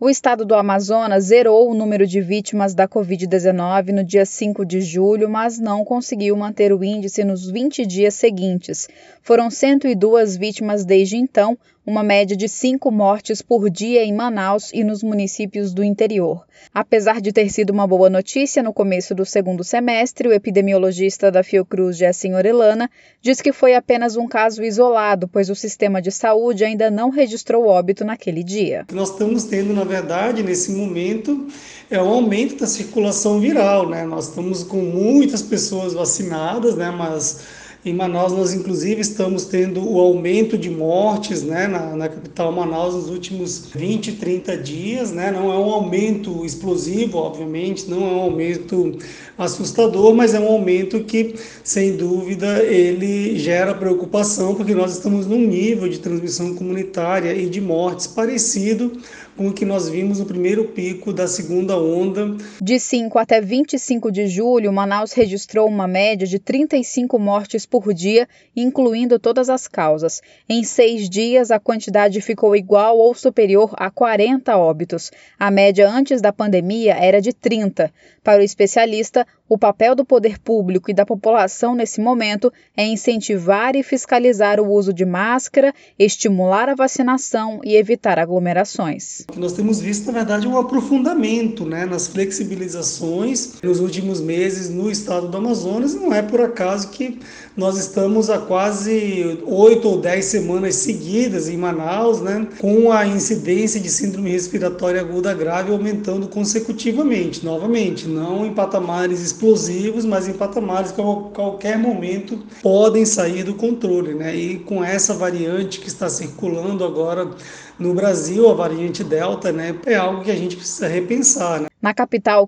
O estado do Amazonas zerou o número de vítimas da Covid-19 no dia 5 de julho, mas não conseguiu manter o índice nos 20 dias seguintes. Foram 102 vítimas desde então, uma média de 5 mortes por dia em Manaus e nos municípios do interior. Apesar de ter sido uma boa notícia no começo do segundo semestre, o epidemiologista da Fiocruz, Gessin Orellana, diz que foi apenas um caso isolado, pois o sistema de saúde ainda não registrou óbito naquele dia. Nós estamos tendo, na verdade, nesse momento, um aumento da circulação viral, né? Nós estamos com muitas pessoas vacinadas, né? Mas em Manaus nós, inclusive, estamos tendo o aumento de mortes, né? Na capital Manaus nos últimos 20, 30 dias, né? Não é um aumento explosivo, obviamente, não é um aumento assustador, mas é um aumento que, sem dúvida, ele gera preocupação, porque nós estamos num nível de transmissão comunitária e de mortes parecido com o que nós vimos no primeiro pico da segunda onda. De 5 até 25 de julho, Manaus registrou uma média de 35 mortes por dia, incluindo todas as causas. Em 6 dias, a quantidade ficou igual ou superior a 40 óbitos. A média antes da pandemia era de 30. Para o especialista, o papel do poder público e da população nesse momento é incentivar e fiscalizar o uso de máscara, estimular a vacinação e evitar aglomerações. Nós temos visto, na verdade, um aprofundamento, né, nas flexibilizações nos últimos meses no estado do Amazonas. Não é por acaso que nós estamos há quase 8 ou 10 semanas seguidas em Manaus, né, com a incidência de síndrome respiratória aguda grave aumentando consecutivamente, novamente, não em patamares explosivos, mas em patamares que a qualquer momento podem sair do controle, né? E com essa variante que está circulando agora no Brasil, a variante Delta, né, é algo que a gente precisa repensar, né? Na capital,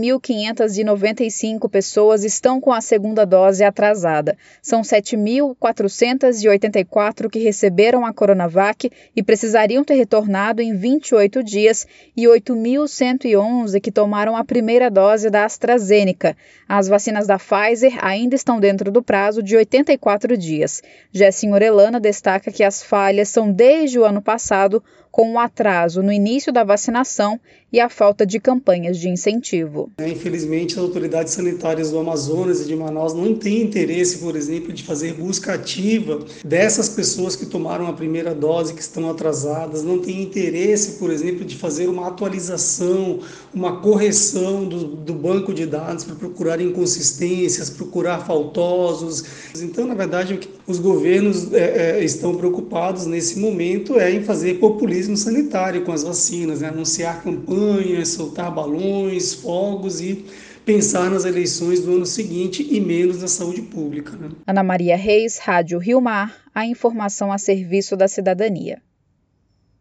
15.595 pessoas estão com a segunda dose atrasada. São 7.484 que receberam a Coronavac e precisariam ter retornado em 28 dias e 8.111 que tomaram a primeira dose da AstraZeneca. As vacinas da Pfizer ainda estão dentro do prazo de 84 dias. Gessin Orellana destaca que as falhas são desde o ano passado, com o atraso no início da vacinação e a falta de campanhas de incentivo. Infelizmente, as autoridades sanitárias do Amazonas e de Manaus não têm interesse, por exemplo, de fazer busca ativa dessas pessoas que tomaram a primeira dose, que estão atrasadas, não têm interesse, por exemplo, de fazer uma atualização, uma correção do banco de dados para procurar inconsistências, procurar faltosos. Então, na verdade, o que os governos estão preocupados nesse momento é em fazer populismo sanitário com as vacinas, né? Anunciar campanhas, soltar balões, fogos e pensar nas eleições do ano seguinte e menos na saúde pública, né? Ana Maria Reis, Rádio Rio Mar, a informação a serviço da cidadania.